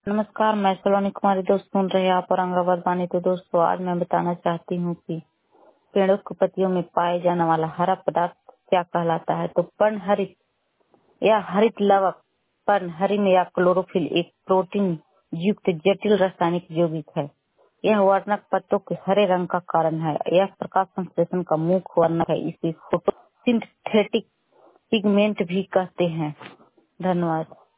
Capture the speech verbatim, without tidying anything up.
नमस्कार, मैं सलोनी कुमारी। दोस्त सुन रहे हैं आप औरंगाबाद बानी। तो दोस्तों, आज मैं बताना चाहती हूँ कि पेड़ों की पत्तियों में पाए जाने वाला हरा पदार्थ क्या कहलाता है। तो पर्णहरित या हरित लवक पर्णहरित या क्लोरोफिल एक प्रोटीन युक्त जटिल रासायनिक यौगिक है। यह वर्णक पत्तों के हरे रंग का कारण है। यह प्रकाश संश्लेषण का मुख्य वर्णक है। इसे फोटोसिंथेटिक पिगमेंट भी कहते हैं। धन्यवाद।